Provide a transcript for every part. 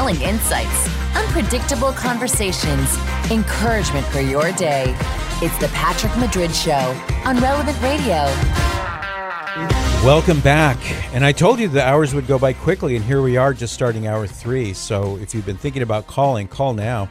compelling insights, unpredictable conversations, encouragement for your day. It's the Patrick Madrid Show on Relevant Radio. Welcome back. And I told you the hours would go by quickly, and here we are just starting hour 3. So if you've been thinking about calling, call now,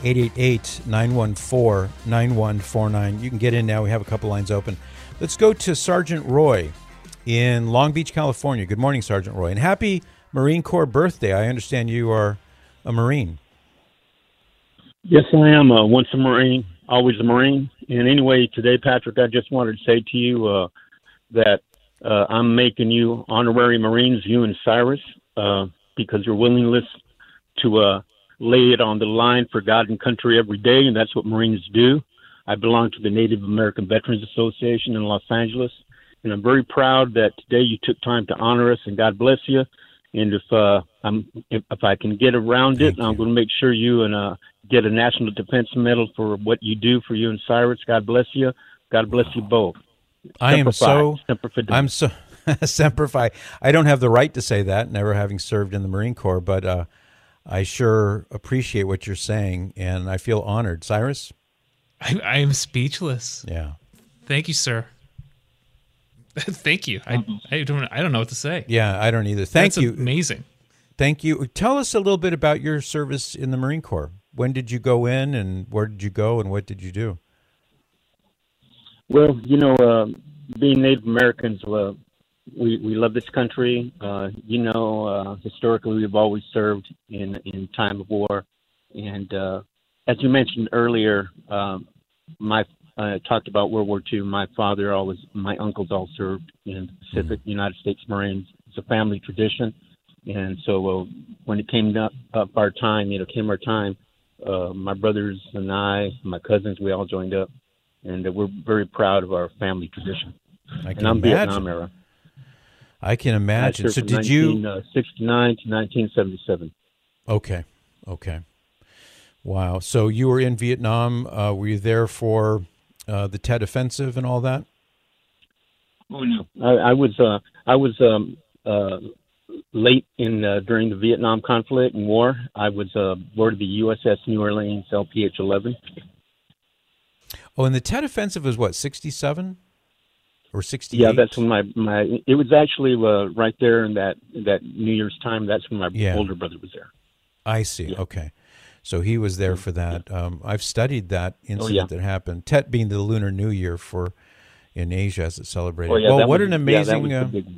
888-914-9149. You can get in now. We have a couple lines open. Let's go to Sergeant Roy in Long Beach, California. Good morning, Sergeant Roy. And happy Marine Corps birthday. I understand you are a Marine. Yes, I am. Once a Marine, always a Marine. And anyway, today, Patrick, I just wanted to say to you that I'm making you honorary Marines, you and Cyrus, because your willingness to lay it on the line for God and country every day, and that's what Marines do. I belong to the Native American Veterans Association in Los Angeles, and I'm very proud that today you took time to honor us, and God bless you. And if I can get around it, I'm going to make sure you and get a National Defense Medal for what you do for you and Cyrus. God bless you. God bless you both. I'm so Semper Fi. I don't have the right to say that, never having served in the Marine Corps, but I sure appreciate what you're saying, and I feel honored. Cyrus? I am speechless. Yeah. Thank you, sir. Thank you. I don't know what to say. Yeah, I don't either. Thank you. Amazing. Thank you. Tell us a little bit about your service in the Marine Corps. When did you go in, and where did you go, and what did you do? Well, being Native Americans, we love this country. Historically, we've always served in time of war. And as you mentioned earlier, I talked about World War II. My uncles all served in the Pacific United States Marines. It's a family tradition. And so when it came up our time, my brothers and I, my cousins, we all joined up. And we're very proud of our family tradition. And I'm Vietnam era. I can imagine. So did you... 1969 to 1977. Okay. Wow. So you were in Vietnam. Were you there for the Tet Offensive and all that? Oh, no. I was late during the Vietnam conflict and war. I was aboard of the USS New Orleans LPH-11. Oh, and the Tet Offensive was what, 67 or 68? Yeah, that's when it was actually right there in that New Year's time. That's when my older brother was there. I see. Yeah. Okay. So he was there for that. I've studied that incident that happened. Tet being the Lunar New Year in Asia as it's celebrated. Oh, yeah, well, what an amazing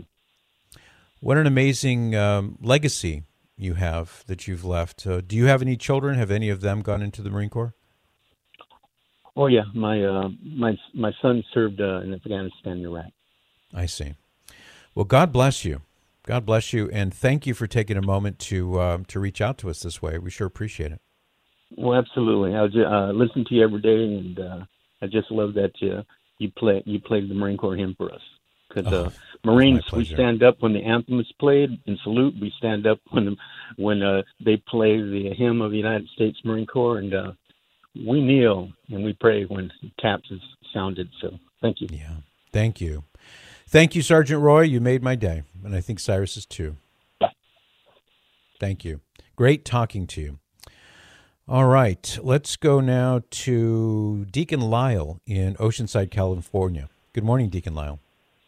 legacy you have that you've left. Do you have any children? Have any of them gone into the Marine Corps? Oh yeah, my son served in Afghanistan and Iraq. I see. Well, God bless you. God bless you, and thank you for taking a moment to reach out to us this way. We sure appreciate it. Well, absolutely. I listen to you every day, and I just love that you played the Marine Corps hymn for us. Because Marines, we stand up when the anthem is played and salute. We stand up when they play the hymn of the United States Marine Corps, and we kneel and we pray when taps is sounded. So thank you. Yeah, thank you. Thank you, Sergeant Roy. You made my day, and I think Cyrus's too. Yeah. Thank you. Great talking to you. All right, let's go now to Deacon Lyle in Oceanside, California. Good morning, Deacon Lyle.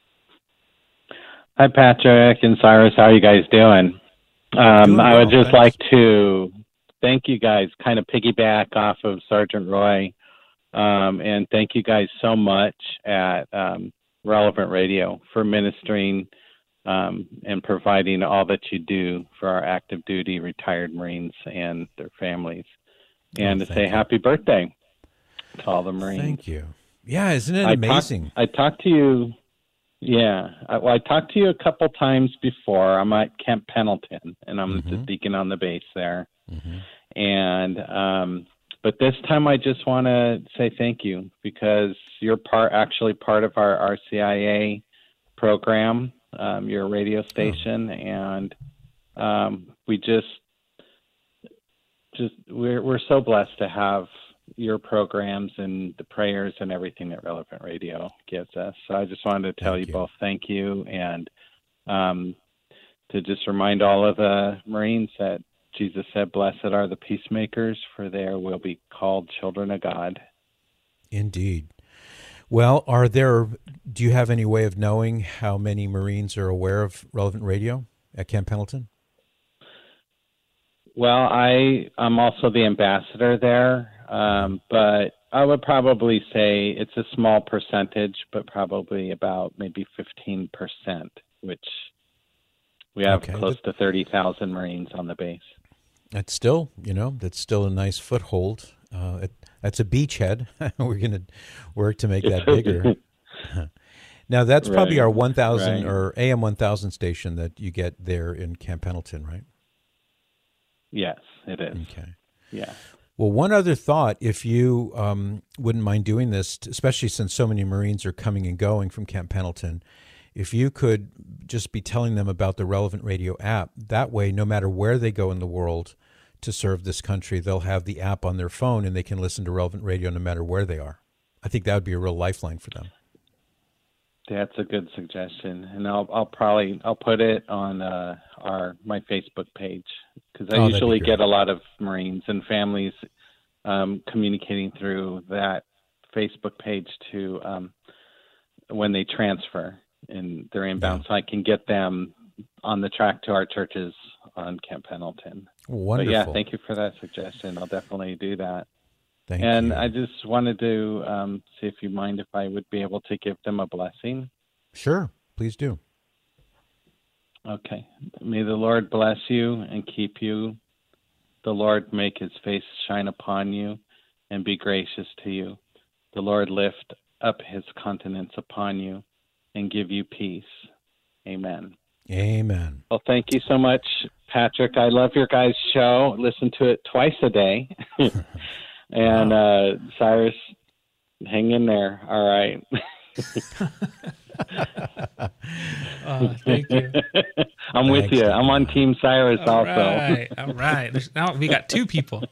Hi, Patrick and Cyrus. How are you guys doing? I would just like to thank you guys, kind of piggyback off of Sergeant Roy, and thank you guys so much at Relevant Radio for ministering and providing all that you do for our active duty retired Marines and their families. And to say happy birthday to all the Marines. Thank you. Yeah, isn't it amazing? I talked to you. Yeah, I talked to you a couple times before. I'm at Camp Pendleton, and I'm the deacon on the base there. And but this time I just want to say thank you because you're part of our RCIA program, your radio station, and we we're so blessed to have your programs and the prayers and everything that Relevant Radio gives us. So I just wanted to tell you both thank you, and to just remind all of the Marines that Jesus said, "Blessed are the peacemakers, for they will be called children of God." Indeed. Well, do you have any way of knowing how many Marines are aware of Relevant Radio at Camp Pendleton? Well, I'm also the ambassador there, but I would probably say it's a small percentage, but probably about maybe 15%, which we have close to 30,000 Marines on the base. That's still a nice foothold. That's a beachhead. We're going to work to make that bigger. Now, that's probably our 1,000 or AM 1,000 station that you get there in Camp Pendleton, right? Yes, it is. Okay. Yeah. Well, one other thought, if you wouldn't mind doing this, especially since so many Marines are coming and going from Camp Pendleton, if you could just be telling them about the Relevant Radio app, that way, no matter where they go in the world to serve this country, they'll have the app on their phone and they can listen to Relevant Radio no matter where they are. I think that would be a real lifeline for them. That's a good suggestion, and I'll put it on my Facebook page, because I usually get a lot of Marines and families communicating through that Facebook page to when they transfer and they're inbound, so I can get them on the track to our churches on Camp Pendleton. Wonderful. But yeah, thank you for that suggestion. I'll definitely do that. Thank you. And I just wanted to see if you mind if I would be able to give them a blessing. Sure, please do. Okay. May the Lord bless you and keep you. The Lord make his face shine upon you and be gracious to you. The Lord lift up his countenance upon you and give you peace. Amen. Amen. Well, thank you so much, Patrick. I love your guys' show. Listen to it twice a day. And Cyrus, hang in there. All right. Thank you. I'm with you. I'm on Team Cyrus All also. All right. Now we got two people.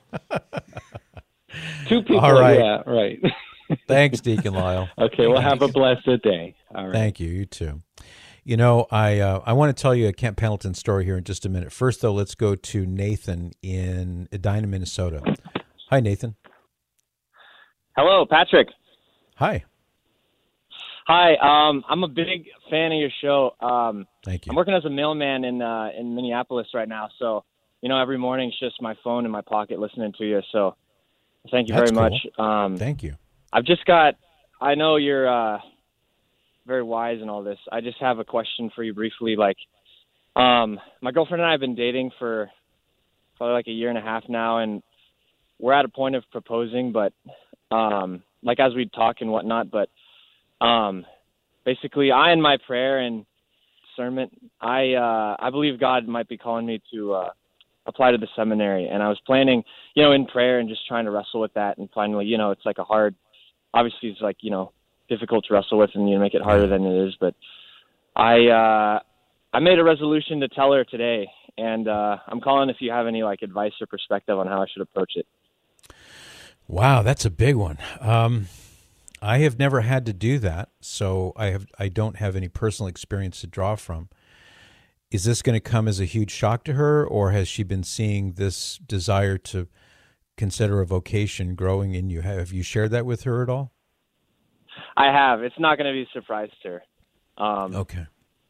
Two people. All right. Yeah, right. Thanks, Deacon Lyle. Okay, well, have a blessed day. All right. Thank you. You too. You know, I want to tell you a Camp Pendleton story here in just a minute. First, though, let's go to Nathan in Edina, Minnesota. Hi, Nathan. Hello, Patrick. Hi. Hi. I'm a big fan of your show. Thank you. I'm working as a mailman in Minneapolis right now, so every morning it's just my phone in my pocket listening to you. So, thank you very much. Thank you. I know you're very wise in all this. I just have a question for you briefly. Like, my girlfriend and I have been dating for probably like a year and a half now, and we're at a point of proposing, but like as we talk and whatnot, but basically I, in my prayer and discernment, I believe God might be calling me to apply to the seminary, and I was planning, in prayer and just trying to wrestle with that, and finally, it's like obviously it's like, difficult to wrestle with and make it harder than it is, but I made a resolution to tell her today, and I'm calling if you have any like advice or perspective on how I should approach it. Wow, that's a big one. I have never had to do that, so I don't have any personal experience to draw from. Is this going to come as a huge shock to her, or has she been seeing this desire to consider a vocation growing in you? Have you shared that with her at all? I have. It's not going to be a surprise to her. Okay.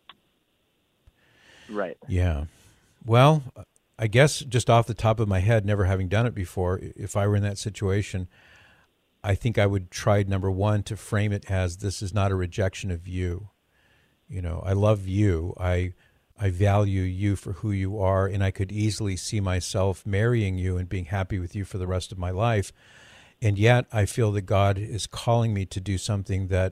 Right. Yeah. Well, I guess just off the top of my head, never having done it before, if I were in that situation, I think I would try, number one, to frame it as this is not a rejection of you. I love you. I value you for who you are, and I could easily see myself marrying you and being happy with you for the rest of my life. And yet I feel that God is calling me to do something that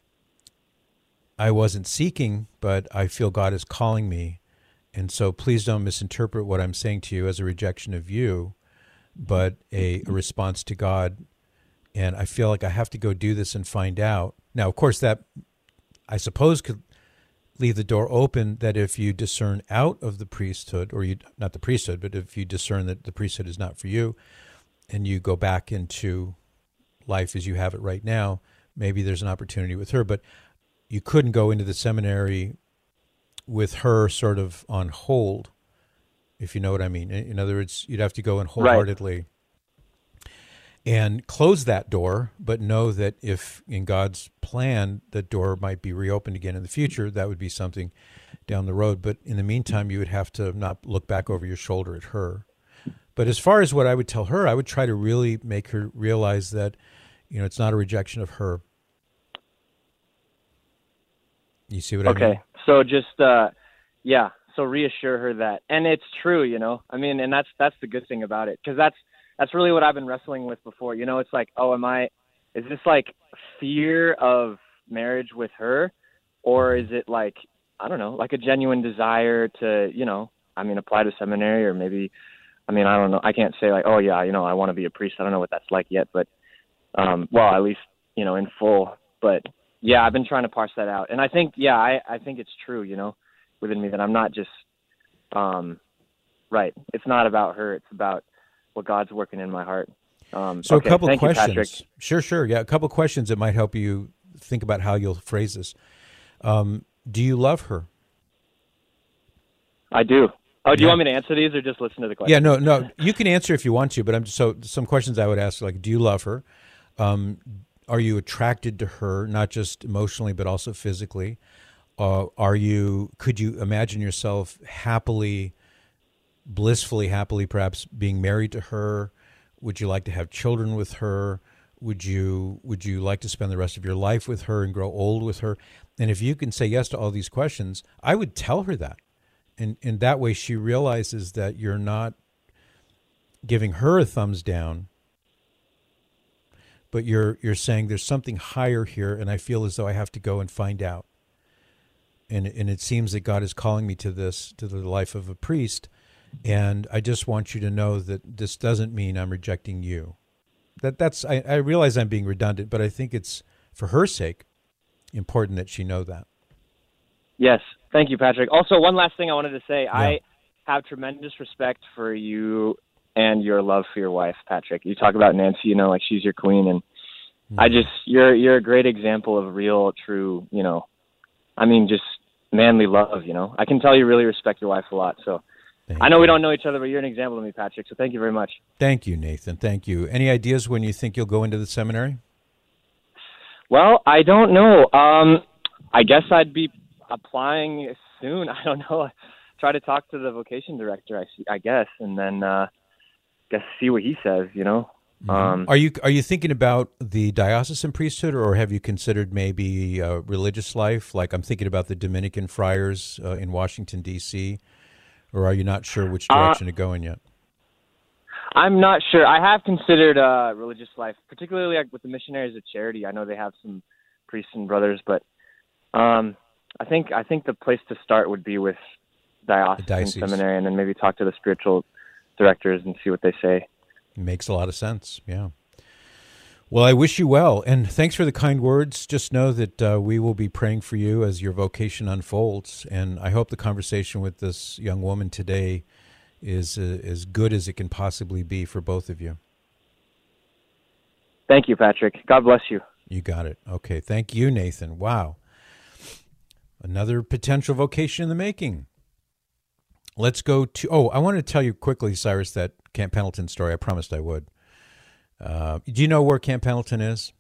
I wasn't seeking, but I feel God is calling me. And so please don't misinterpret what I'm saying to you as a rejection of you, but a response to God. And I feel like I have to go do this and find out. Now, of course, that I suppose could leave the door open that if you discern out of the priesthood, or not the priesthood, but if you discern that the priesthood is not for you, and you go back into life as you have it right now, maybe there's an opportunity with her. But you couldn't go into the seminary with her sort of on hold if you know what I mean. In other words, you'd have to go and wholeheartedly and close that door, but know that if in God's plan, the door might be reopened again in the future, that would be something down the road. But in the meantime, you would have to not look back over your shoulder at her. But as far as what I would tell her, I would try to really make her realize that, it's not a rejection of her. You see what I mean? Okay. So just, so reassure her that, and it's true, and that's the good thing about it. 'Cause that's really what I've been wrestling with before. It's like, is this like fear of marriage with her, or is it like, I don't know, like a genuine desire to, apply to seminary, or maybe, I don't know. I can't say like, I want to be a priest. I don't know what that's like yet, but, at least, in full, but yeah, I've been trying to parse that out. And I think, I think it's true, within me that I'm not just, right. It's not about her. It's about what God's working in my heart. So a couple of questions. Sure. Yeah. A couple of questions that might help you think about how you'll phrase this. Do you love her? I do. Oh, do you want me to answer these or just listen to the question? Yeah, no. You can answer if you want to, but some questions I would ask, like, do you love her? Are you attracted to her, not just emotionally, but also physically? Could you imagine yourself blissfully happily, perhaps being married to her? Would you like to have children with her? Would you like to spend the rest of your life with her and grow old with her? And if you can say yes to all these questions, I would tell her that. And that way she realizes that you're not giving her a thumbs down, but you're saying there's something higher here, and I feel as though I have to go and find out. And it seems that God is calling me to the life of a priest, and I just want you to know that this doesn't mean I'm rejecting you. I realize I'm being redundant, but I think it's, for her sake, important that she know that. Yes. Thank you, Patrick. Also, one last thing I wanted to say. Yeah. I have tremendous respect for you and your love for your wife, Patrick. You talk about Nancy, like she's your queen, and you're a great example of real, true, just manly love, I can tell you really respect your wife a lot. So I know we don't know each other, but you're an example to me, Patrick. So thank you very much. Thank you, Nathan. Thank you. Any ideas when you think you'll go into the seminary? Well, I don't know. I guess I'd be applying soon. I don't know. Try to talk to the vocation director, I guess, and then see what he says, Mm-hmm. Are you thinking about the diocesan priesthood, or have you considered maybe religious life? Like, I'm thinking about the Dominican friars in Washington, D.C., or are you not sure which direction to go in yet? I'm not sure. I have considered religious life, particularly with the Missionaries of Charity. I know they have some priests and brothers, but I think the place to start would be with diocesan seminary, and then maybe talk to the spiritual directors and see what they say. Makes a lot of sense, yeah. Well, I wish you well, and thanks for the kind words. Just know that we will be praying for you as your vocation unfolds, and I hope the conversation with this young woman today is as good as it can possibly be for both of you. Thank you, Patrick. God bless you. You got it. Okay, thank you, Nathan. Wow. Another potential vocation in the making. Let's go to, I wanted to tell you quickly, Cyrus, that Camp Pendleton story. I promised I would. Do you know where Camp Pendleton is?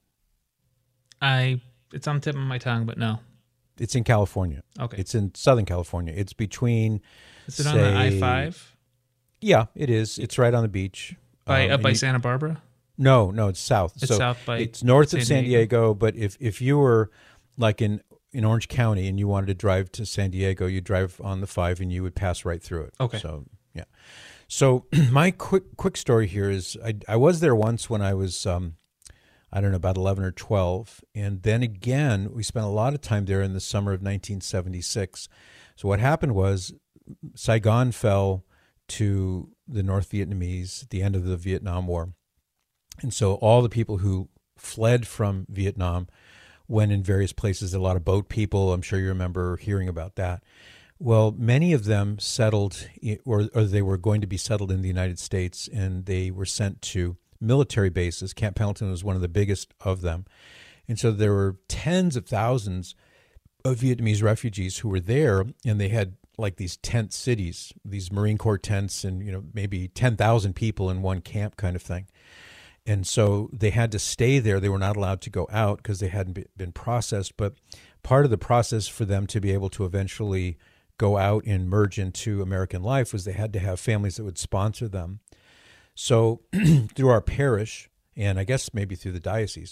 It's on the tip of my tongue, but no. It's in California. Okay. It's in Southern California. It's between, is it on the I-5? Yeah, it is. It's right on the beach. Up by Santa Barbara? No, it's south. It's south by it's north of San Diego, but if you were like in Orange County and you wanted to drive to San Diego, you drive on the 5 and you would pass right through it. Okay. So, yeah. So my quick story here is I was there once when I was, about 11 or 12. And then again, we spent a lot of time there in the summer of 1976. So what happened was Saigon fell to the North Vietnamese at the end of the Vietnam War. And so all the people who fled from Vietnam went in various places, a lot of boat people. I'm sure you remember hearing about that. Well, many of them settled, or they were going to be settled in the United States, and they were sent to military bases. Camp Pendleton was one of the biggest of them. And so there were tens of thousands of Vietnamese refugees who were there, and they had like these tent cities, these Marine Corps tents, and maybe 10,000 people in one camp kind of thing. And so they had to stay there. They were not allowed to go out because they hadn't been processed. But part of the process for them to be able to eventually go out and merge into American life was they had to have families that would sponsor them. So through our parish, and I guess maybe through the diocese,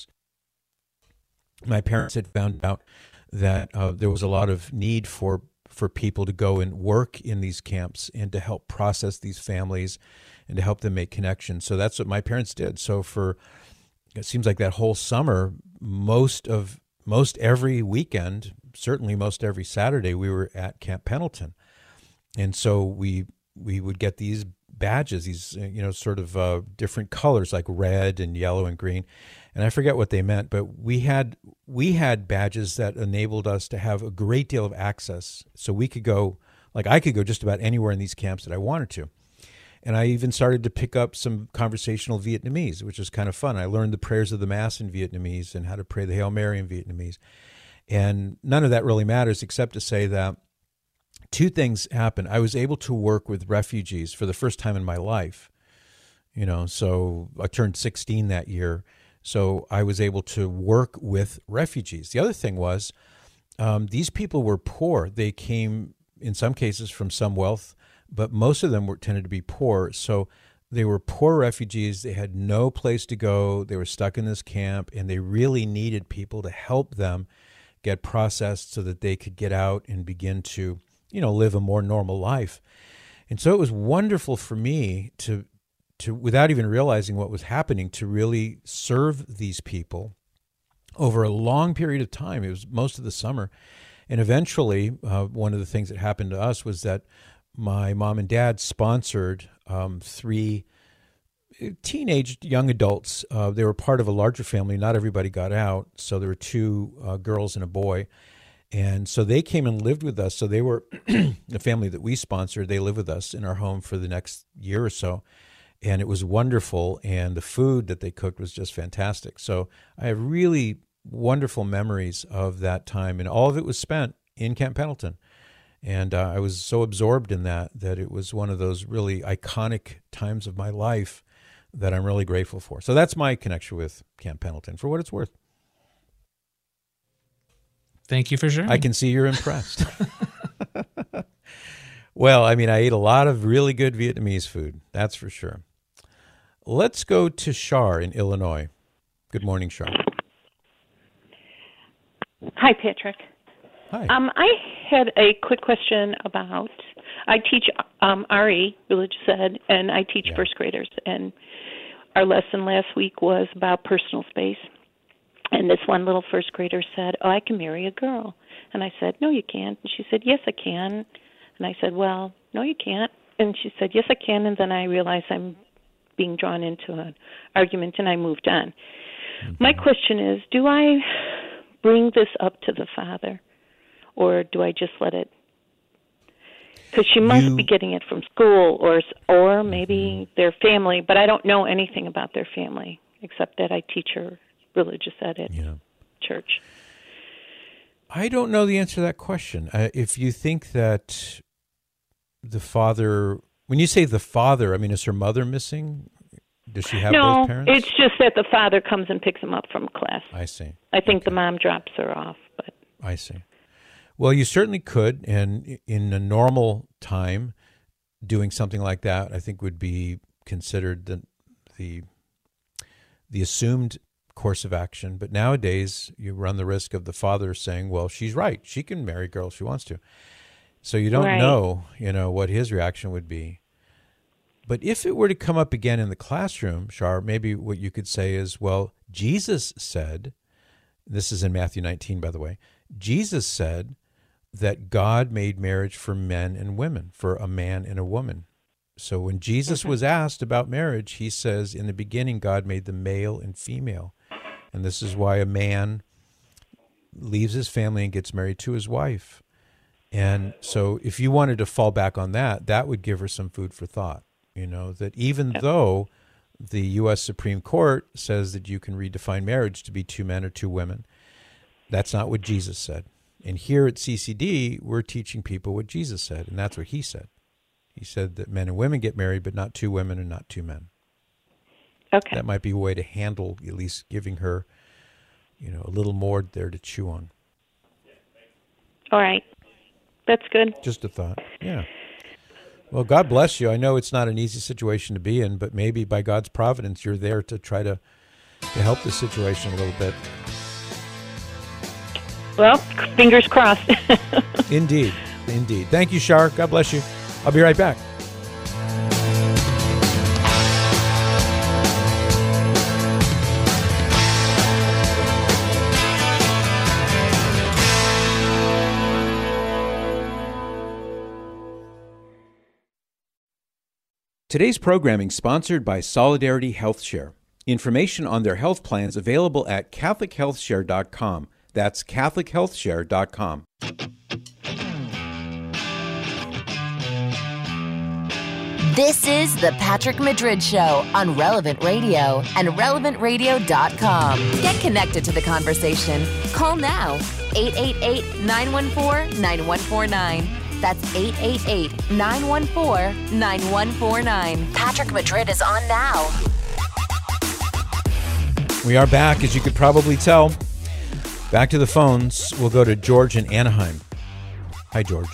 my parents had found out that there was a lot of need for people to go and work in these camps and to help process these families and to help them make connections. So that's what my parents did. So it seems like that whole summer, most every weekend, certainly most every Saturday, we were at Camp Pendleton. And so we would get these badges, these sort of different colors like red and yellow and green. And I forget what they meant, but we had badges that enabled us to have a great deal of access. So we could go, I could go just about anywhere in these camps that I wanted to. And I even started to pick up some conversational Vietnamese, which was kind of fun. I learned the prayers of the Mass in Vietnamese and how to pray the Hail Mary in Vietnamese. And none of that really matters except to say that two things happened. I was able to work with refugees for the first time in my life. So I turned 16 that year. So I was able to work with refugees. The other thing was these people were poor. They came, in some cases, from some wealth, but most of them tended to be poor. So they were poor refugees. They had no place to go. They were stuck in this camp, and they really needed people to help them get processed so that they could get out and begin to, live a more normal life. And so it was wonderful for me to without even realizing what was happening, to really serve these people over a long period of time. It was most of the summer. And eventually, one of the things that happened to us was that my mom and dad sponsored 3 teenage young adults. They were part of a larger family. Not everybody got out. So there were 2 girls and a boy. And so they came and lived with us. So they were the family that we sponsored. They lived with us in our home for the next year or so. And it was wonderful. And the food that they cooked was just fantastic. So I have really wonderful memories of that time. And all of it was spent in Camp Pendleton. And I was so absorbed in that it was one of those really iconic times of my life that I'm really grateful for. So that's my connection with Camp Pendleton, for what it's worth. Thank you for sharing. I can see you're impressed. Well, I ate a lot of really good Vietnamese food, that's for sure. Let's go to Shar in Illinois. Good morning, Shar. Hi, Patrick. Hi. I had a quick question about, I teach RE, religious ed, and I teach first graders. And our lesson last week was about personal space. And this one little first grader said, I can marry a girl. And I said, no, you can't. And she said, yes, I can. And I said, well, no, you can't. And she said, yes, I can. And then I realized I'm being drawn into an argument, and I moved on. Mm-hmm. My question is, do I bring this up to the father, or do I just let it? Because she must be getting it from school or maybe their family, but I don't know anything about their family except that I teach her religious ed at church. I don't know the answer to that question. If you think that the father, when you say the father, is her mother missing? Does she have both parents? No, it's just that the father comes and picks him up from class. I see. I think the mom drops her off. But I see. Well, you certainly could, and in a normal time, doing something like that, I think would be considered the assumed course of action. But nowadays, you run the risk of the father saying, well, she's right. She can marry a girl if she wants to. So you don't know, what his reaction would be. But if it were to come up again in the classroom, Shar, maybe what you could say is, well, Jesus said, this is in Matthew 19, by the way, Jesus said that God made marriage for men and women, for a man and a woman. So when Jesus was asked about marriage, he says, in the beginning, God made them male and female. And this is why a man leaves his family and gets married to his wife. And so if you wanted to fall back on that, that would give her some food for thought, that even though the U.S. Supreme Court says that you can redefine marriage to be 2 men or 2 women, that's not what Jesus said. And here at CCD, we're teaching people what Jesus said, and that's what he said. He said that men and women get married, but not two women and not two men. Okay. That might be a way to handle, at least giving her, a little more there to chew on. All right. That's good. Just a thought. Yeah. Well, God bless you. I know it's not an easy situation to be in, but maybe by God's providence, you're there to try to help the situation a little bit. Well, fingers crossed. Indeed. Thank you, Shar. God bless you. I'll be right back. Today's programming sponsored by Solidarity HealthShare. Information on their health plans available at CatholicHealthShare.com. That's CatholicHealthShare.com. This is the Patrick Madrid Show on Relevant Radio and RelevantRadio.com. Get connected to the conversation. Call now, 888-914-9149. That's 888-914-9149. Patrick Madrid is on now. We are back, as you could probably tell. Back to the phones. We'll go to George in Anaheim. Hi, George.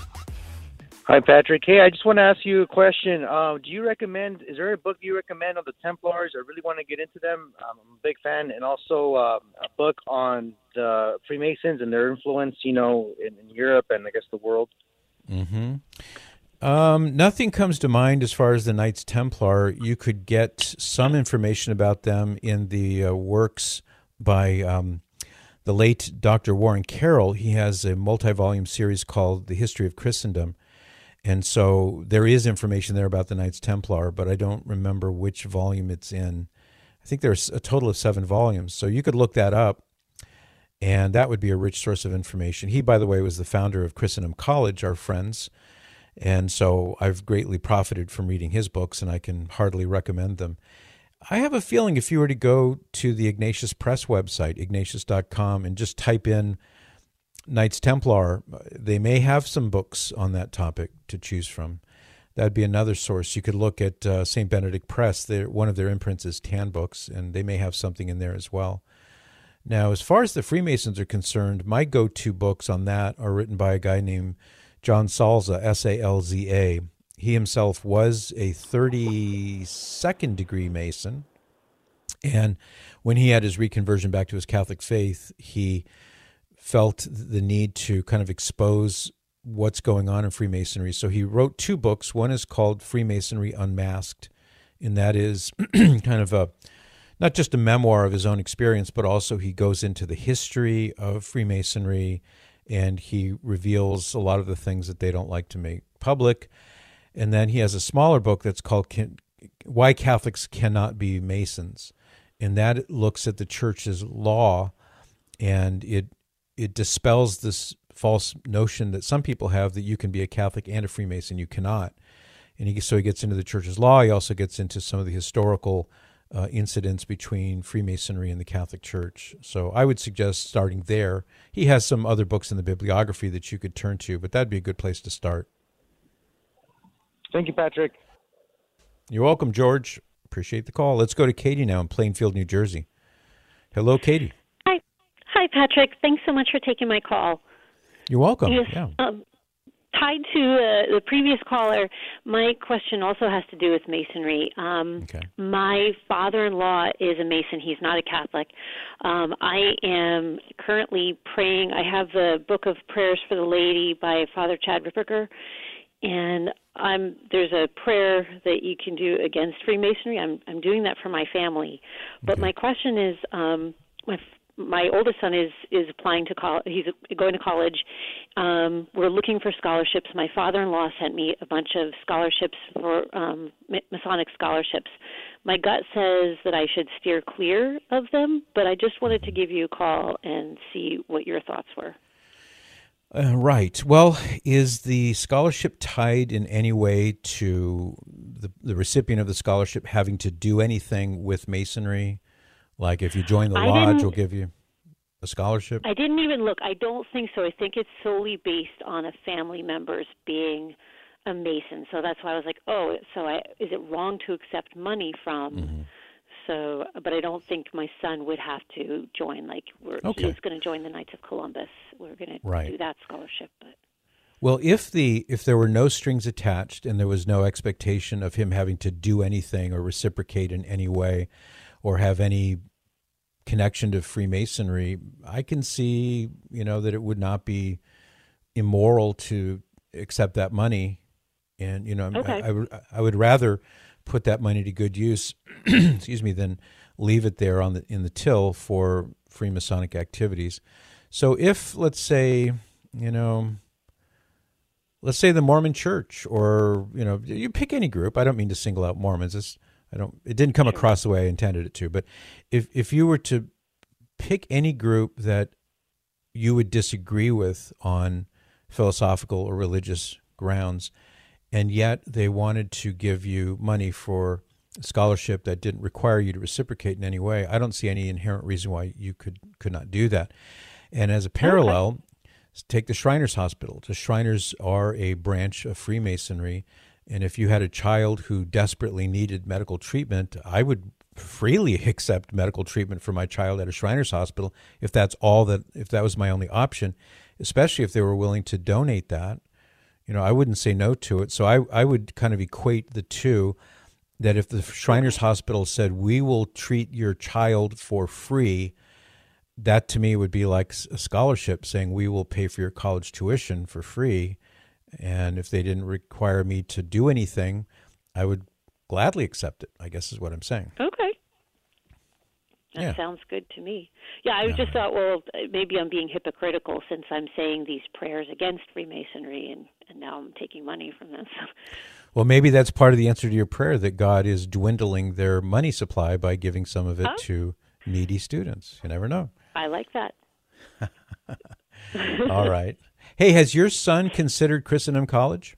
Hi, Patrick. Hey, I just want to ask you a question. Is there a book you recommend on the Templars? I really want to get into them. I'm a big fan. And also a book on the Freemasons and their influence, in Europe and I guess the world. Mm-hmm. Nothing comes to mind as far as the Knights Templar. You could get some information about them in the works by the late Dr. Warren Carroll. He has a multi-volume series called The History of Christendom. And so there is information there about the Knights Templar, but I don't remember which volume it's in. I think there's a total of 7 volumes. So you could look that up, and that would be a rich source of information. He, by the way, was the founder of Christendom College, our friends. And so I've greatly profited from reading his books, and I can heartily recommend them. I have a feeling if you were to go to the Ignatius Press website, ignatius.com, and just type in Knights Templar, they may have some books on that topic to choose from. That'd be another source. You could look at St. Benedict Press. One of their imprints is Tan Books, and they may have something in there as well. Now, as far as the Freemasons are concerned, my go-to books on that are written by a guy named John Salza, S-A-L-Z-A. He himself was a 32nd degree Mason, and when he had his reconversion back to his Catholic faith, he felt the need to kind of expose what's going on in Freemasonry. So he wrote 2 books. One is called Freemasonry Unmasked, and that is kind of not just a memoir of his own experience, but also he goes into the history of Freemasonry, and he reveals a lot of the things that they don't like to make public. And then he has a smaller book that's called Why Catholics Cannot Be Masons, and that looks at the Church's law, and it dispels this false notion that some people have that you can be a Catholic and a Freemason. You cannot. And so he gets into the Church's law. He also gets into some of the historical incidents between Freemasonry and the Catholic Church. So I would suggest starting there. He has some other books in the bibliography that you could turn to, but that'd be a good place to start. Thank you, Patrick. You're welcome, George. Appreciate the call. Let's go to Katie now in Plainfield, New Jersey. Hello, Katie. Hi, Patrick. Thanks so much for taking my call. You're welcome. Yes, yeah. Tied to the previous caller, my question also has to do with Masonry. Okay. My father-in-law is a Mason. He's not a Catholic. I am currently praying. I have the Book of Prayers for the Laity by Father Chad Ripperger, and there's a prayer that you can do against Freemasonry. I'm doing that for my family. But Okay. my question is, my oldest son is applying to college. He's going to college. We're looking for scholarships. My father-in-law sent me a bunch of scholarships for Masonic scholarships. My gut says that I should steer clear of them, but I just wanted to give you a call and see what your thoughts were. Right. Well, is the scholarship tied in any way to the recipient of the scholarship having to do anything with Masonry? Like if you join the lodge, we'll give you a scholarship? I didn't even look. I don't think so. I think it's solely based on a family member's being a Mason. So that's why I was like, oh, so is it wrong to accept money from? Mm-hmm. So, but I don't think my son would have to join. Like, he's going to join the Knights of Columbus. We're going to do that scholarship. But well, if there were no strings attached and there was no expectation of him having to do anything or reciprocate in any way, or have any connection to Freemasonry, I can see, that it would not be immoral to accept that money. And, I would rather put that money to good use, excuse me, than leave it there in the till for Freemasonic activities. So if, let's say the Mormon Church, or, you pick any group. I don't mean to single out Mormons. It didn't come across the way I intended it to. But if you were to pick any group that you would disagree with on philosophical or religious grounds, and yet they wanted to give you money for a scholarship that didn't require you to reciprocate in any way, I don't see any inherent reason why you could not do that. And as a parallel, take the Shriners Hospital. The Shriners are a branch of Freemasonry, and if you had a child who desperately needed medical treatment, I would freely accept medical treatment for my child at a Shriners Hospital if that was my only option, especially if they were willing to donate that. I wouldn't say no to it. So I would kind of equate the two, that if the Shriners Hospital said, we will treat your child for free, that to me would be like a scholarship saying, we will pay for your college tuition for free. And if they didn't require me to do anything, I would gladly accept it, I guess is what I'm saying. Okay. That sounds good to me. Yeah, I just thought, well, maybe I'm being hypocritical since I'm saying these prayers against Freemasonry, and now I'm taking money from them. Well, maybe that's part of the answer to your prayer, that God is dwindling their money supply by giving some of it to needy students. You never know. I like that. All right. Hey, has your son considered Christendom College?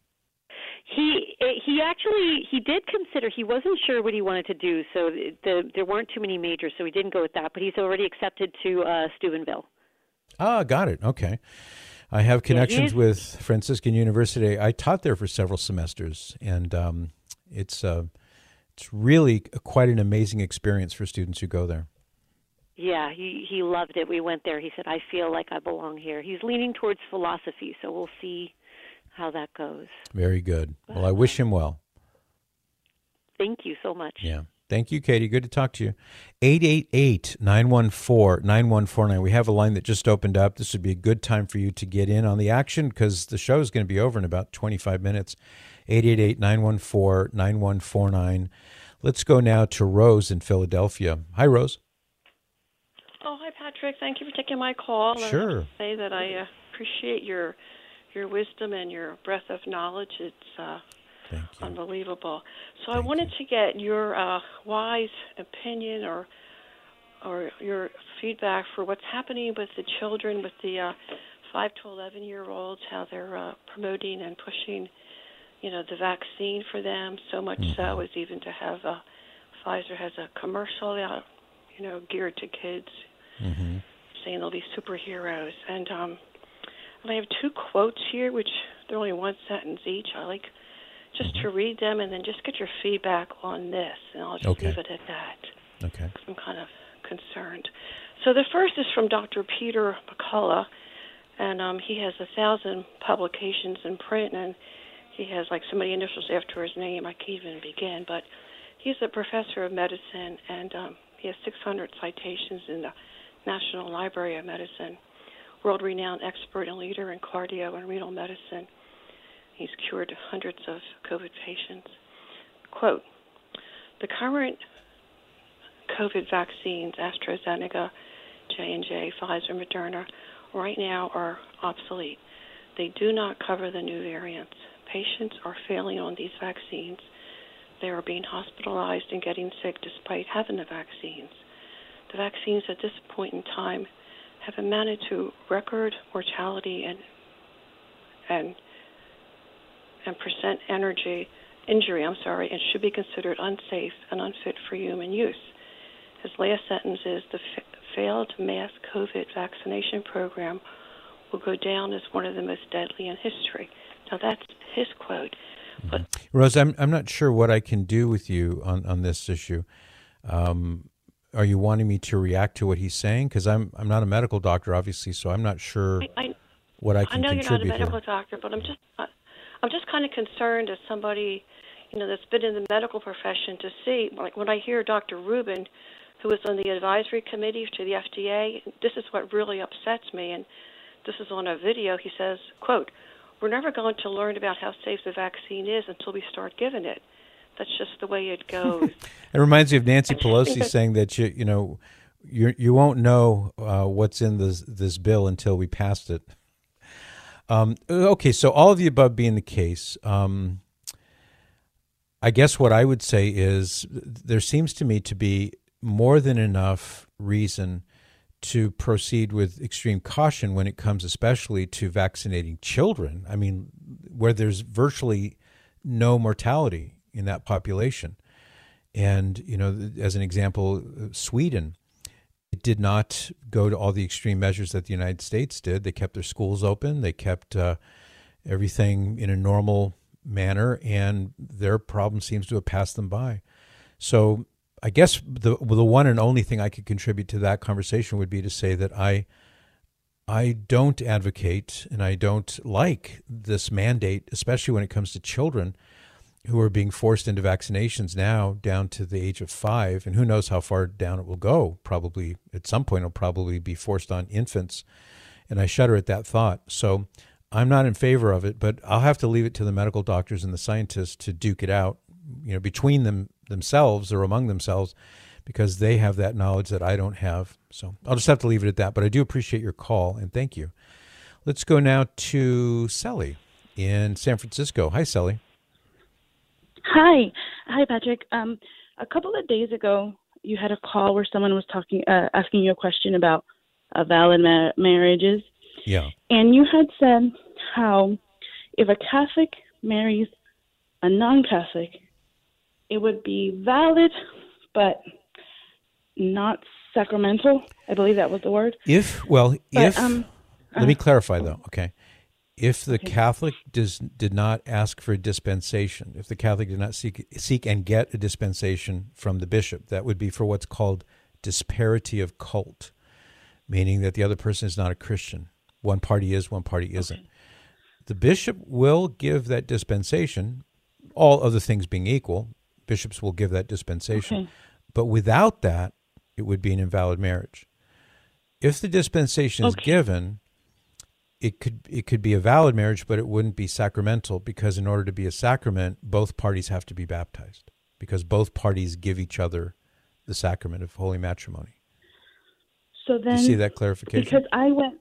He did consider. He wasn't sure what he wanted to do, so there weren't too many majors, so he didn't go with that. But he's already accepted to Steubenville. Ah, got it. Okay. I have connections with Franciscan University. I taught there for several semesters, and it's really quite an amazing experience for students who go there. Yeah, he loved it. We went there. He said, I feel like I belong here. He's leaning towards philosophy, so we'll see how that goes. Very good. Well, I wish him well. Thank you so much. Yeah. Thank you, Katie. Good to talk to you. 888-914-9149. We have a line that just opened up. This would be a good time for you to get in on the action because the show is going to be over in about 25 minutes. 888-914-9149. Let's go now to Rose in Philadelphia. Hi, Rose. Oh, hi, Patrick. Thank you for taking my call. Sure. I want to say that I appreciate your wisdom and your breadth of knowledge. It's unbelievable. So I wanted to get your wise opinion or your feedback for what's happening with the children, with the 5 to 11-year-olds, how they're promoting and pushing, the vaccine for them. So much so as even to have Pfizer has a commercial out, geared to kids, saying they'll be superheroes. And I have 2 quotes here, which they're only 1 sentence each. I like just to read them and then just get your feedback on this, and I'll just leave it at that. Okay. I'm kind of concerned. So the first is from Dr. Peter McCullough, and he has 1,000 publications in print, and he has like so many initials after his name I can't even begin, but he's a professor of medicine, and he has 600 citations in the National Library of Medicine, world-renowned expert and leader in cardio and renal medicine. He's cured hundreds of COVID patients. Quote, the current COVID vaccines, AstraZeneca, J&J, Pfizer, Moderna, right now are obsolete. They do not cover the new variants. Patients are failing on these vaccines. They are being hospitalized and getting sick despite having the vaccines. The vaccines at this point in time have amounted to record mortality and percent injury, and should be considered unsafe and unfit for human use. His last sentence is, the failed mass COVID vaccination program will go down as one of the most deadly in history. Now, that's his quote. But Rose, I'm not sure what I can do with you on this issue. Are you wanting me to react to what he's saying? Because I'm not a medical doctor, obviously, so I'm not sure what I can contribute. I know you're not a medical here. doctor, but I'm just kind of concerned as somebody, that's been in the medical profession to see, like when I hear Dr. Rubin, who was on the advisory committee to the FDA, this is what really upsets me, and this is on a video. He says, quote, "We're never going to learn about how safe the vaccine is until we start giving it. That's just the way it goes." It reminds me of Nancy Pelosi saying that you won't know what's in this bill until we passed it. Okay, so all of the above being the case, I guess what I would say is there seems to me to be more than enough reason to proceed with extreme caution when it comes especially to vaccinating children. I mean, where there's virtually no mortality in that population. And, as an example, Sweden, it did not go to all the extreme measures that the United States did. They kept their schools open. They kept everything in a normal manner, and their problem seems to have passed them by. So I guess the one and only thing I could contribute to that conversation would be to say that I don't advocate and I don't like this mandate, especially when it comes to children who are being forced into vaccinations now down to the age of 5, and who knows how far down it will go. Probably at some point it'll probably be forced on infants, and I shudder at that thought. So I'm not in favor of it, but I'll have to leave it to the medical doctors and the scientists to duke it out, between themselves or among themselves, because they have that knowledge that I don't have. So I'll just have to leave it at that, but I do appreciate your call, and thank you. Let's go now to Sally in San Francisco. Hi, Sally. Hi, Patrick. A couple of days ago, you had a call where someone was asking you a question about valid marriages. Yeah. And you had said how if a Catholic marries a non-Catholic, it would be valid, but not sacramental. I believe that was the word. Let me clarify though. Okay. If the Catholic did not ask for a dispensation, if the Catholic did not seek and get a dispensation from the bishop, that would be for what's called disparity of cult, meaning that the other person is not a Christian. One party is, one party isn't. Okay. The bishop will give that dispensation, all other things being equal, bishops will give that dispensation. Okay. But without that, it would be an invalid marriage. If the dispensation is given, it could be a valid marriage, but it wouldn't be sacramental, because in order to be a sacrament, both parties have to be baptized, because both parties give each other the sacrament of holy matrimony. So then, you see that clarification? Because I went.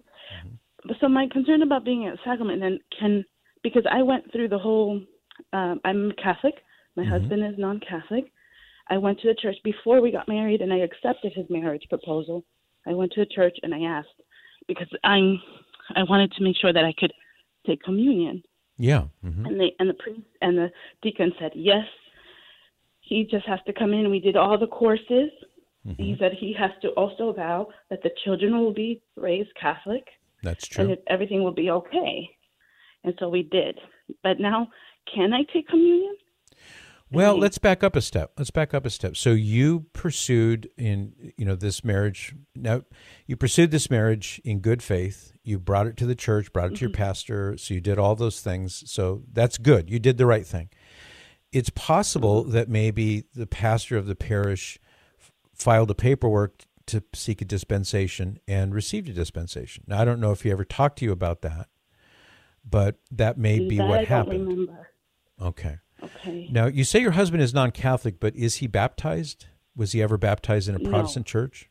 So my concern about being a sacrament because I went through the whole. I'm Catholic. My husband is non-Catholic. I went to the church before we got married, and I accepted his marriage proposal. I went to the church and I asked because I wanted to make sure that I could take communion. Yeah. And the priest and the deacon said yes. He just has to come in. We did all the courses. He said he has to also vow that the children will be raised Catholic. That's true. And that everything will be okay. And so we did. But now, can I take communion? Well, let's back up a step. So you pursued this marriage. Now, you pursued this marriage in good faith. You brought it to the church, brought it to your pastor. So you did all those things. So that's good. You did the right thing. It's possible that maybe the pastor of the parish filed the paperwork to seek a dispensation and received a dispensation. Now, I don't know if he ever talked to you about that, but that may be what happened. I don't remember. Okay. Okay. Now, you say your husband is non-Catholic, but is he baptized? Was he ever baptized in a Protestant church?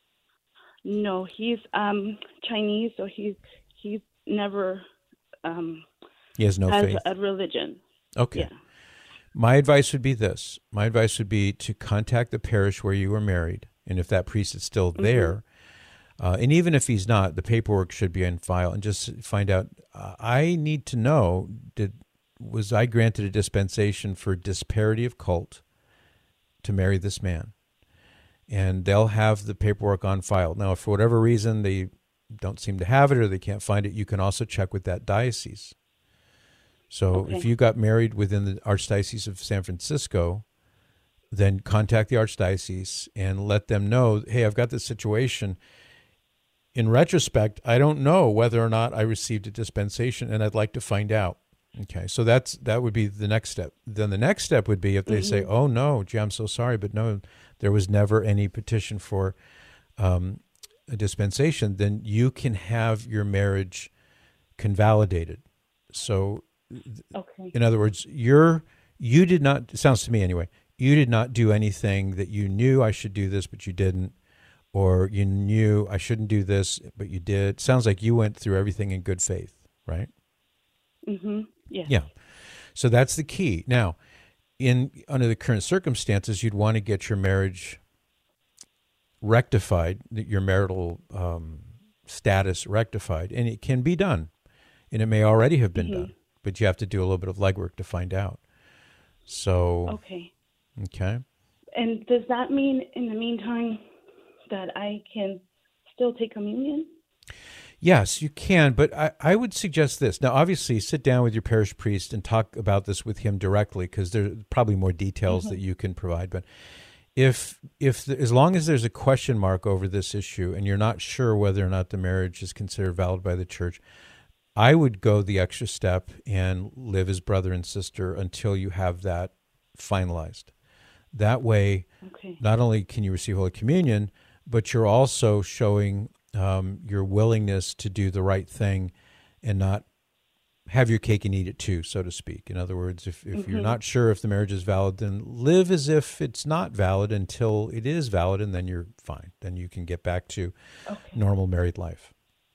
No, he's Chinese, so he's never he has no faith. A religion. Okay. Yeah. My advice would be this. My advice would be to contact the parish where you were married, and if that priest is still there, and even if he's not, the paperwork should be in file, and just find out, I need to know, was I granted a dispensation for disparity of cult to marry this man? and they'll have the paperwork on file. Now, if for whatever reason they don't seem to have it or they can't find it, you can also check with that diocese. So if you got married within the Archdiocese of San Francisco, then contact the Archdiocese and let them know, hey, I've got this situation. In retrospect, I don't know whether or not I received a dispensation, and I'd like to find out. Okay, so that would be the next step. Then the next step would be if they say, oh, no, gee, I'm so sorry, but no, there was never any petition for a dispensation, then you can have your marriage convalidated. So, in other words, you did not, it sounds to me anyway, you did not do anything that you knew I should do this, but you didn't, or you knew I shouldn't do this, but you did. Sounds like you went through everything in good faith, right? Mm-hmm. Yeah. Yeah. So that's the key. Now, under the current circumstances, you'd want to get your marriage rectified, your marital status rectified, and it can be done, and it may already have been done, but you have to do a little bit of legwork to find out. So. Okay. And does that mean, in the meantime, that I can still take communion? Yes, you can, but I would suggest this. Now, obviously, sit down with your parish priest and talk about this with him directly, because there's probably more details that you can provide. But if as long as there's a question mark over this issue and you're not sure whether or not the marriage is considered valid by the church, I would go the extra step and live as brother and sister until you have that finalized. That way, not only can you receive Holy Communion, but you're also showing your willingness to do the right thing and not have your cake and eat it too, so to speak. In other words, if you're not sure if the marriage is valid, then live as if it's not valid until it is valid, and then you're fine. Then you can get back to normal married life.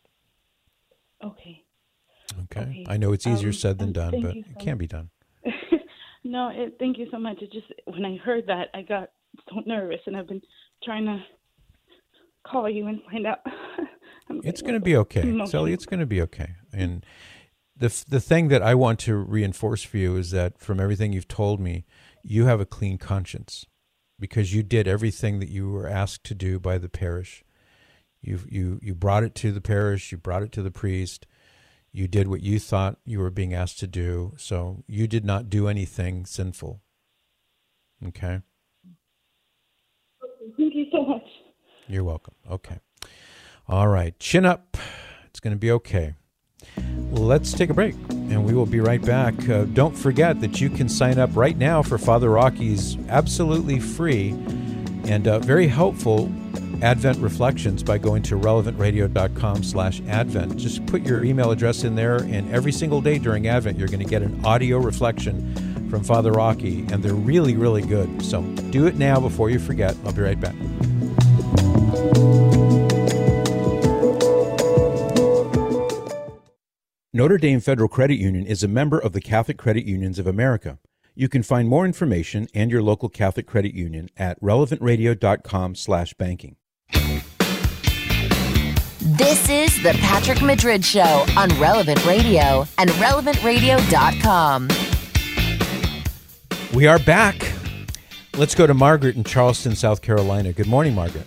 Okay. I know it's easier said than done, but it can be done. No, thank you so much. It just, when I heard that, I got so nervous, and I've been trying to call you and find out. It's going to be okay, Sally. It's going to be okay. And the thing that I want to reinforce for you is that from everything you've told me, you have a clean conscience because you did everything that you were asked to do by the parish. You brought it to the parish. You brought it to the priest. You did what you thought you were being asked to do. So you did not do anything sinful. Okay? Thank you so much. You're welcome. Okay. All right. Chin up. It's going to be okay. Let's take a break, and we will be right back. Don't forget that you can sign up right now for Father Rocky's absolutely free and very helpful Advent Reflections by going to relevantradio.com/Advent. Just put your email address in there, and every single day during Advent, you're going to get an audio reflection from Father Rocky, and they're really, really good. So do it now before you forget. I'll be right back. Notre Dame Federal Credit Union is a member of the Catholic Credit Unions of America. You can find more information and your local Catholic Credit Union at relevantradio.com/banking. This is the Patrick Madrid Show on Relevant Radio and relevantradio.com. We are back. Let's go to Margaret in Charleston, South Carolina. Good morning, Margaret.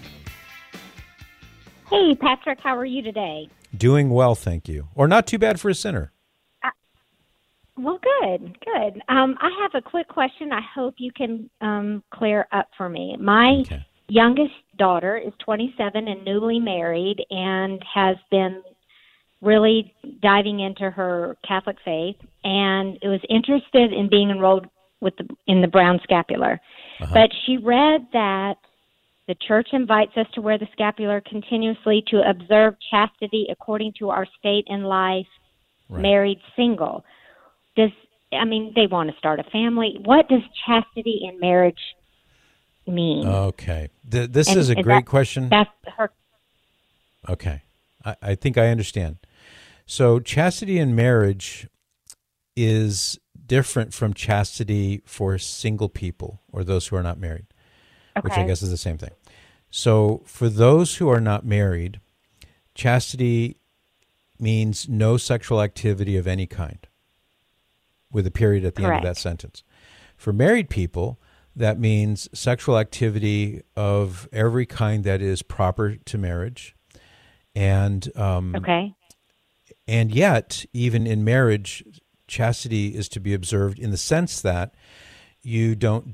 Hey, Patrick, how are you today? Doing well, thank you. Or not too bad for a sinner. Well, good. I have a quick question I hope you can clear up for me. My youngest daughter is 27 and newly married and has been really diving into her Catholic faith and was interested in being enrolled in the Brown Scapular. But she read that the church invites us to wear the scapular continuously to observe chastity according to our state in life, married, single. They want to start a family. What does chastity in marriage mean? Okay. This is a great question. That's her. Okay. I think I understand. So chastity in marriage is different from chastity for single people or those who are not married, which I guess is the same thing. So for those who are not married, chastity means no sexual activity of any kind, with a period at the end of that sentence. For married people, That means sexual activity of every kind that is proper to marriage. And Okay. and yet, even in marriage, chastity is to be observed in the sense that you don't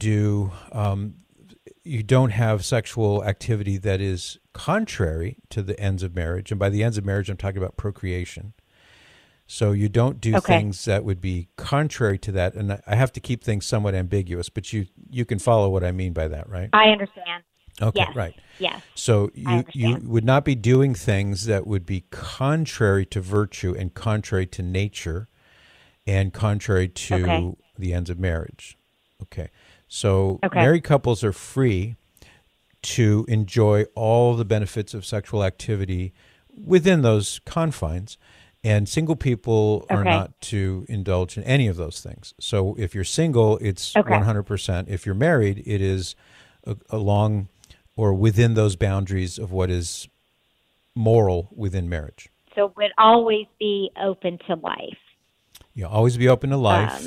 have sexual activity that is contrary to the ends of marriage. And by the ends of marriage, I'm talking about procreation. So you don't do things that would be contrary to that. And I have to keep things somewhat ambiguous, but you can follow what I mean by that, right? I understand. Okay, Yes. right. Yes. So you would not be doing things that would be contrary to virtue and contrary to nature and contrary to the ends of marriage. Okay. So married couples are free to enjoy all the benefits of sexual activity within those confines, and single people are not to indulge in any of those things. So if you're single, it's 100%. If you're married, it is along or within those boundaries of what is moral within marriage. So it would always be open to life. You always be open to life.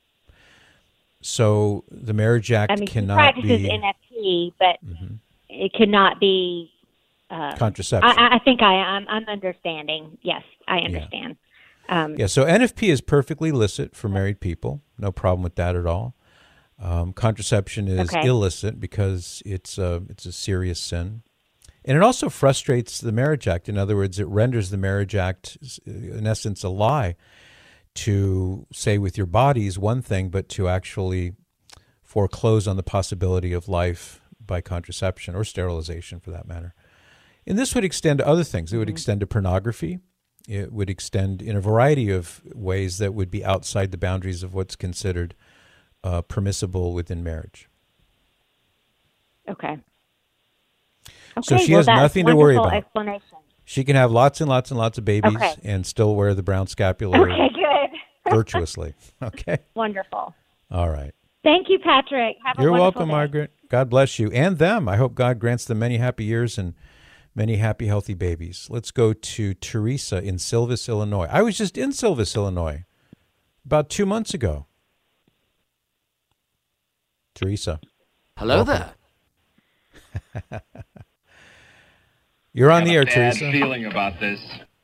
So the Marriage Act cannot be... He practices NFT, but it cannot be... contraception. I think I'm understanding. Yes, I understand. So NFP is perfectly licit for married people. No problem with that at all. Contraception is illicit because it's a serious sin. And it also frustrates the Marriage Act. In other words, it renders the Marriage Act, in essence, a lie to say with your body is one thing, but to actually foreclose on the possibility of life by contraception or sterilization for that matter. And this would extend to other things. It would extend to pornography. It would extend in a variety of ways that would be outside the boundaries of what's considered permissible within marriage. Okay. So she has nothing to worry about. Explanation. She can have lots and lots and lots of babies and still wear the brown scapulary virtuously. Okay. Wonderful. All right. Thank you, Patrick. Have You're a wonderful welcome, day. Margaret. God bless you and them. I hope God grants them many happy years and many happy, healthy babies. Let's go to Teresa in Silvis, Illinois. I was just in Silvis, Illinois about 2 months ago. Teresa. Hello there. You're on the air, Teresa. Bad feeling about this.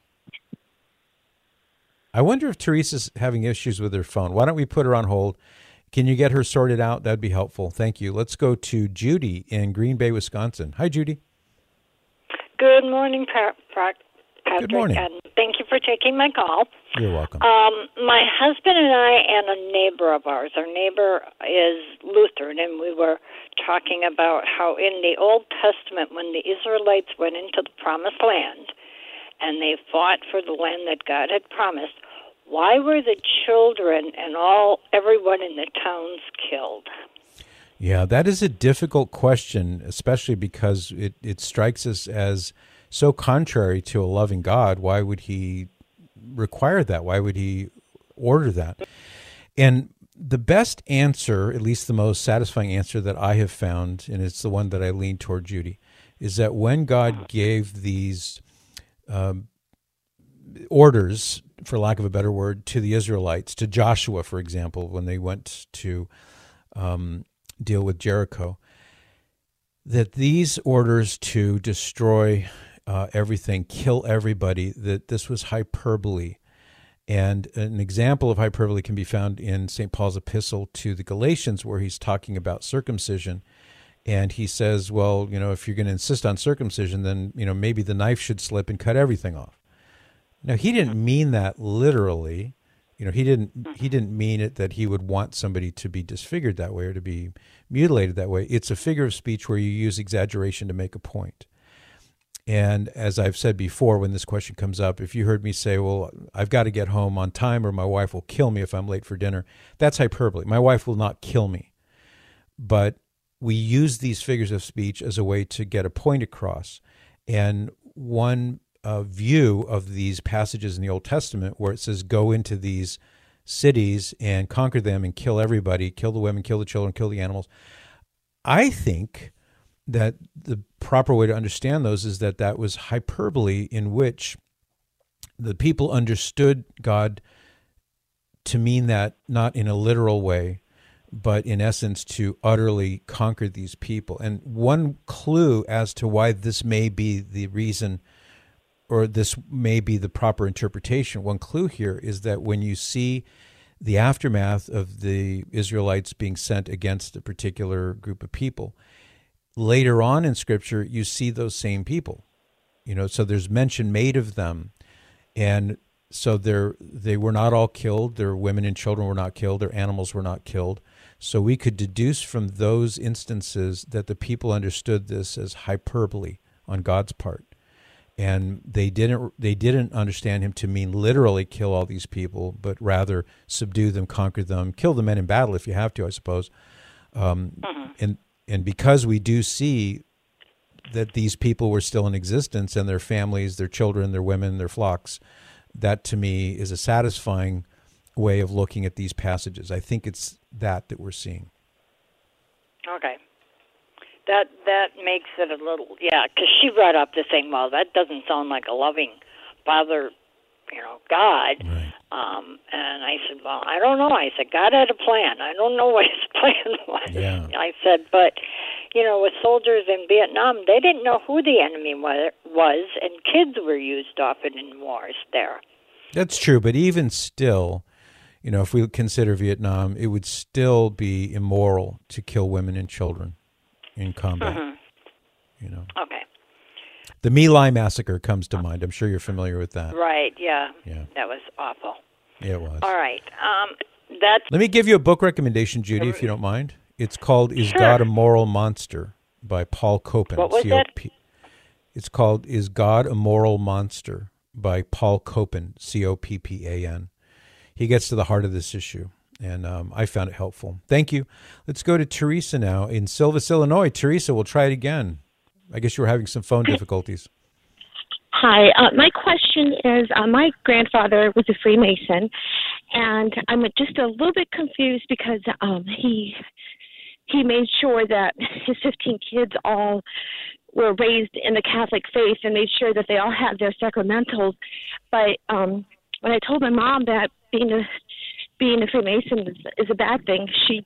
I wonder if Teresa's having issues with her phone. Why don't we put her on hold? Can you get her sorted out? That'd be helpful. Thank you. Let's go to Judy in Green Bay, Wisconsin. Hi, Judy. Good morning, Patrick. Good morning. And thank you for taking my call. You're welcome. My husband and I and a neighbor of ours, our neighbor is Lutheran, and we were talking about how in the Old Testament, when the Israelites went into the Promised Land and they fought for the land that God had promised, why were the children and everyone in the towns killed? Yeah, that is a difficult question, especially because it strikes us as so contrary to a loving God. Why would he require that? Why would he order that? And the best answer, at least the most satisfying answer that I have found, and it's the one that I lean toward, Judy, is that when God gave these orders, for lack of a better word, to the Israelites, to Joshua, for example, when they went to deal with Jericho, that these orders to destroy everything, kill everybody, that this was hyperbole. And an example of hyperbole can be found in St. Paul's epistle to the Galatians, where he's talking about circumcision. And he says, well, if you're going to insist on circumcision, then, maybe the knife should slip and cut everything off. Now, he didn't mean that literally. He didn't mean it that he would want somebody to be disfigured that way or to be mutilated that way. It's a figure of speech where you use exaggeration to make a point. And as I've said before, when this question comes up, if you heard me say, well, I've got to get home on time or my wife will kill me if I'm late for dinner, that's hyperbole. My wife will not kill me. But we use these figures of speech as a way to get a point across. And one view of these passages in the Old Testament where it says, go into these cities and conquer them and kill everybody, kill the women, kill the children, kill the animals. I think that the proper way to understand those is that was hyperbole in which the people understood God to mean that not in a literal way, but in essence to utterly conquer these people. And one clue as to why this may be the reason, or this may be the proper interpretation, one clue here is that when you see the aftermath of the Israelites being sent against a particular group of people, later on in Scripture, you see those same people. So there's mention made of them. And so they were not all killed. Their women and children were not killed. Their animals were not killed. So we could deduce from those instances that the people understood this as hyperbole on God's part. And they didn't understand him to mean literally kill all these people, but rather subdue them, conquer them, kill the men in battle if you have to, I suppose. And because we do see that these people were still in existence and their families, their children, their women, their flocks, that to me is a satisfying way of looking at these passages. I think it's that we're seeing. Okay. That makes it a little, because she brought up the thing, well, that doesn't sound like a loving Father, God. Right. And I said, well, I don't know. I said, God had a plan. I don't know what his plan was. Yeah. I said, but, with soldiers in Vietnam, they didn't know who the enemy was, and kids were used often in wars there. That's true, but even still, if we consider Vietnam, it would still be immoral to kill women and children in combat. Okay. The My Lai massacre comes to mind. I'm sure you're familiar with that. Right, yeah. That was awful. Yeah, it was. All right. Let me give you a book recommendation, Judy, if you don't mind. It's called Is God a Moral Monster by Paul Copan. What was that? It's called Is God a Moral Monster by Paul Copan, Coppan. He gets to the heart of this issue, and I found it helpful. Thank you. Let's go to Teresa now in Silvis, Illinois. Teresa, we'll try it again. I guess you were having some phone difficulties. Hi. My question is, my grandfather was a Freemason, and I'm just a little bit confused because he made sure that his 15 kids all were raised in the Catholic faith and made sure that they all had their sacramentals. But when I told my mom that being a Freemason is a bad thing, she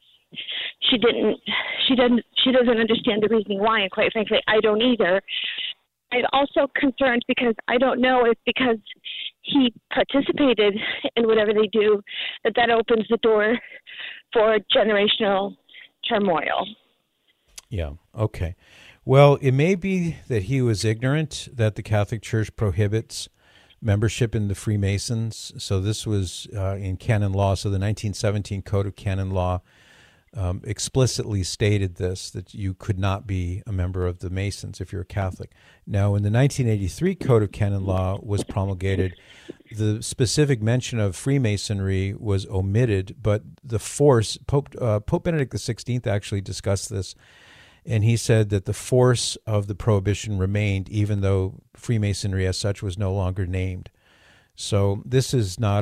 doesn't understand the reasoning why, and quite frankly, I don't either. I'm also concerned because I don't know if because he participated in whatever they do, that opens the door for generational turmoil. Yeah, okay. Well, it may be that he was ignorant that the Catholic Church prohibits membership in the Freemasons. So this was in canon law. So the 1917 Code of Canon Law explicitly stated this, that you could not be a member of the Masons if you're a Catholic. Now, when the 1983 Code of Canon Law was promulgated, the specific mention of Freemasonry was omitted, but the force, Pope Benedict XVI actually discussed this, and he said that the force of the prohibition remained even though Freemasonry as such was no longer named. So this is not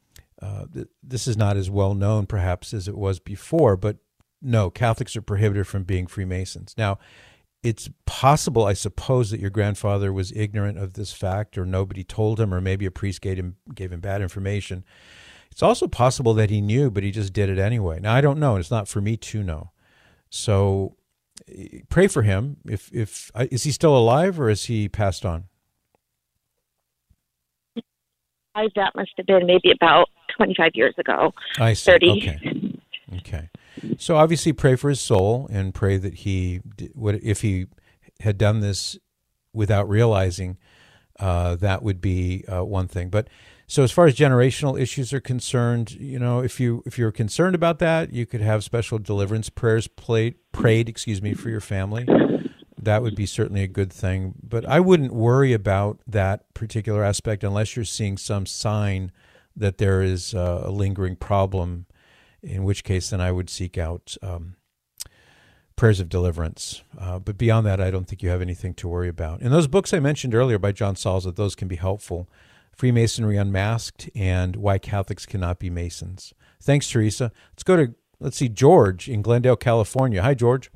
as well known perhaps as it was before, but no, Catholics are prohibited from being Freemasons. Now, it's possible, I suppose, that your grandfather was ignorant of this fact, or nobody told him, or maybe a priest gave him bad information. It's also possible that he knew, but he just did it anyway. Now, I don't know. It's not for me to know. So pray for him. If is he still alive, or is he passed on? That must have been maybe about 25 years ago. I see. 30. Okay. So obviously pray for his soul and pray that if he had done this without realizing, that would be one thing. But so as far as generational issues are concerned, if you're concerned about that, you could have special deliverance prayers prayed for your family. That would be certainly a good thing. But I wouldn't worry about that particular aspect unless you're seeing some sign that there is a lingering problem, in which case then I would seek out prayers of deliverance. But beyond that, I don't think you have anything to worry about. And those books I mentioned earlier by John Salza, those can be helpful. Freemasonry Unmasked and Why Catholics Cannot Be Masons. Thanks, Teresa. Let's see, George in Glendale, California. Hi, George.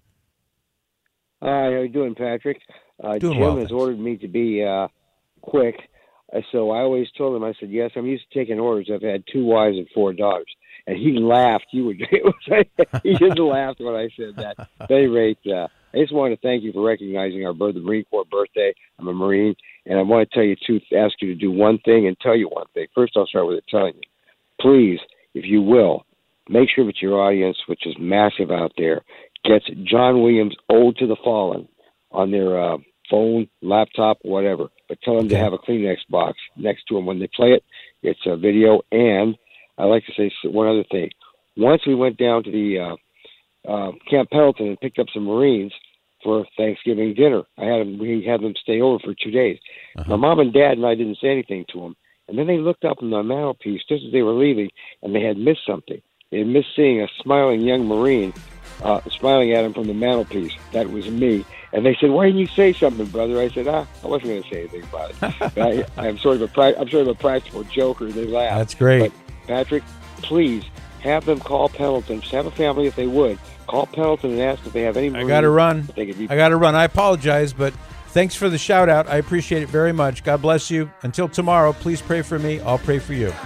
Hi, how you doing, Patrick? Doing Jim well, has ordered me to be quick. So I always told him, I said, yes, I'm used to taking orders. I've had 2 wives and 4 daughters. And he laughed. He just laughed when I said that. At any rate, I just want to thank you for recognizing the Marine Corps birthday. I'm a Marine, and I want to tell you ask you to do one thing and tell you one thing. First, I'll start with it telling you. Please, if you will, make sure that your audience, which is massive out there, gets John Williams' Ode to the Fallen on their phone, laptop, whatever. But tell them to have a Kleenex box next to them when they play it. It's a video. And I'd like to say one other thing. Once we went down to the Camp Pendleton and picked up some Marines for Thanksgiving dinner. We had them stay over for 2 days. My mom and dad and I didn't say anything to them. And then they looked up on the mantelpiece just as they were leaving, and they had missed something. They had missed seeing a smiling young Marine smiling at them from the mantelpiece. That was me. And they said, "Why didn't you say something, brother?" I said, I wasn't going to say anything about it. I'm sort of a practical joker. They laughed. That's great. But Patrick, please have them call Pendleton. Just have a family if they would. Call Pendleton and ask if they have any Marines. I got to run. I apologize, but thanks for the shout out. I appreciate it very much. God bless you. Until tomorrow, please pray for me. I'll pray for you.